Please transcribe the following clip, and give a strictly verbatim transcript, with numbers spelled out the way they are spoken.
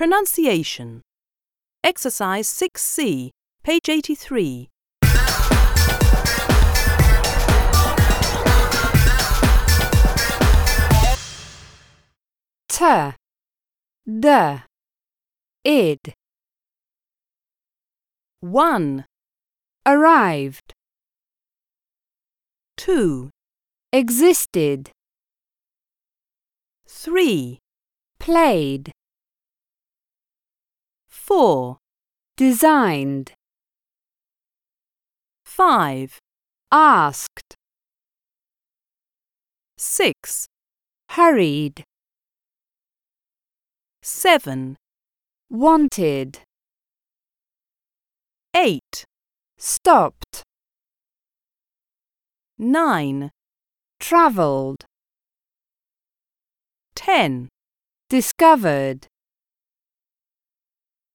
Pronunciation. Exercise six C, page eighty-three. T, D, id. One, Arrived. two, Existed. three, Played. four, Designed. five, Asked. six, Hurried. seven, Wanted. eight, Stopped. nine, Travelled. ten, Discovered.